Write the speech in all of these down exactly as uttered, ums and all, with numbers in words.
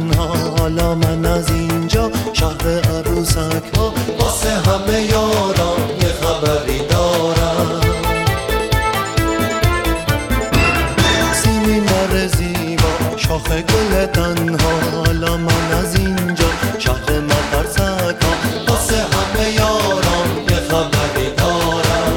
تنها، حالا من از اینجا شهر عروسک ها واسه همه یاران یه خبری دارم. سیمین بر زیبا شاخ گل تنها، حالا من از اینجا شهر مترسک ها واسه همه یاران یه خبری دارم.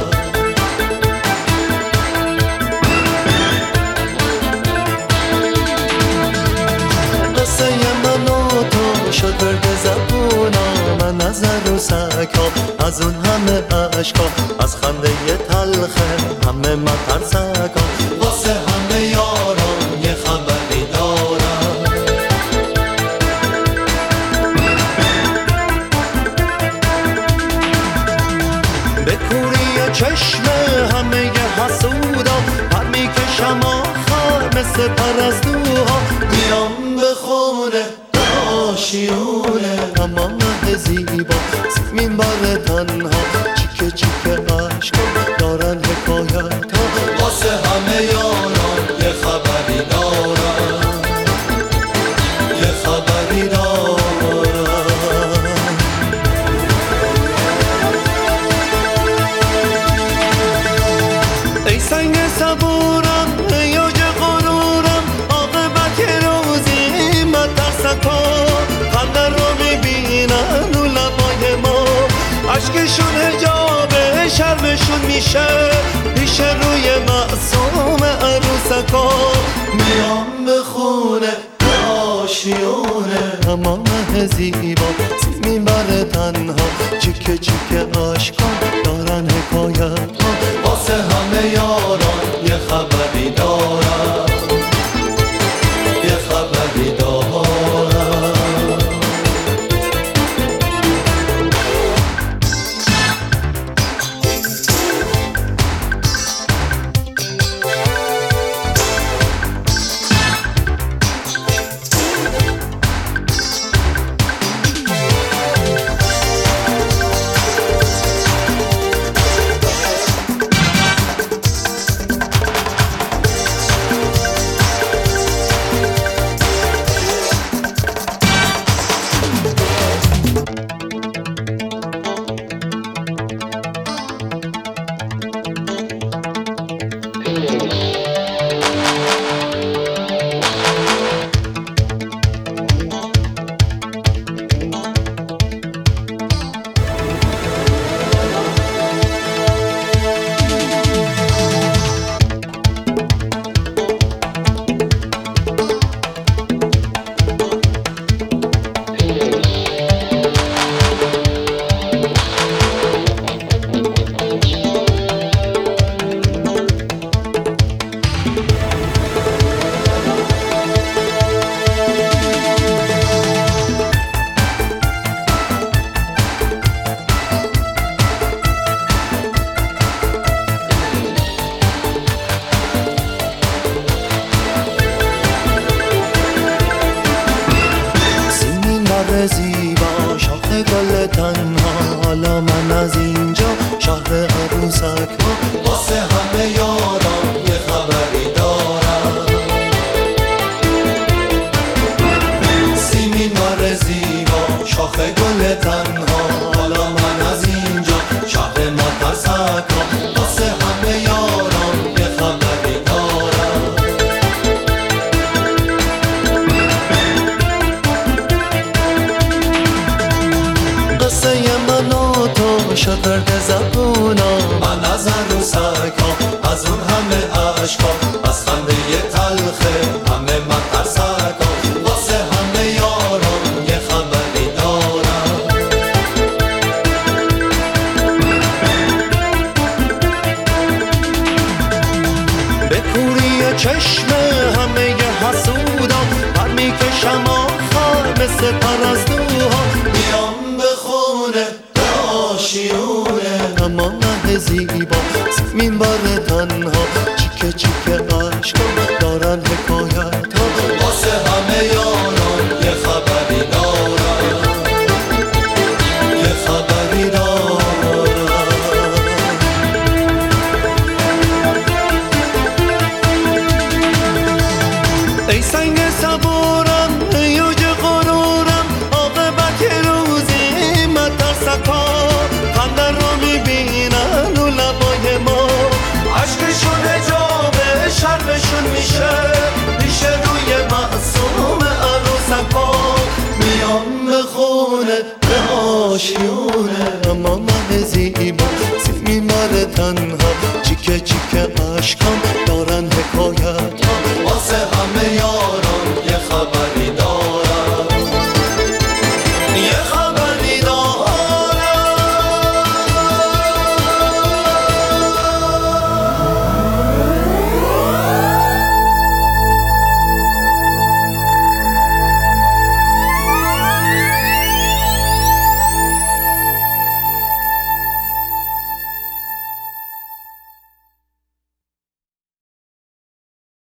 قصه من و تو شد ورد زبونا، من از عروسک ها از اون همه عشقا، از خنده تلخه همه مترسک ها واسه همه یاران یه خبری دارم. به کوری چشم همه حسودا پر میکشم آخر مثل پرستوها، میام به خونه آشیونه اما مه زیبا سیمین بر تنها، چیکه چیکه عشقا دارن حکایت ها واسه همه یاران یه خبری دارم، یه خبری دارم. ای سنگ صبورم ای اوج غرورم، عاقبت روزی مترسکا خنده رو میبینن و لبای ما، عشقشون حجاب شرمشون میشه پیش روی معصوم عروسکا، میام به خونه آشیونه اما مه زیبا سیمین بر تنها، چیکه چیکه عشقا دارن حکایت ها واسه همه یاران یه خبری دارم، یه خبری دارم. زیبا شاخ گل تنها، حالا من از اینجا شهر عروسک ها واسه همه یاران یه خبری دارم. سیمین بر زیبا شاخ گل تنها، حالا من از اینجا شهر مترسک ها واسه همه یاران یه خبری دارم. قصه من و تو شد ورد زبونا، من از عروسک ها از اون همه عشقا، از خنده تلخه همه مترسک ها واسه همه یاران یه خبری دارم. به کوری چشم همه حسودا پر میکشم آخر مثل پرستوها، میام به خونه آشیونه اما مه زیبا سیمین بر تنها، چیکه چیکه عشقا دارن حکایت ها واسه همه یاران یه خبری دارم، یه خبری دارم. ای سنگ صبورم ای اوج باشی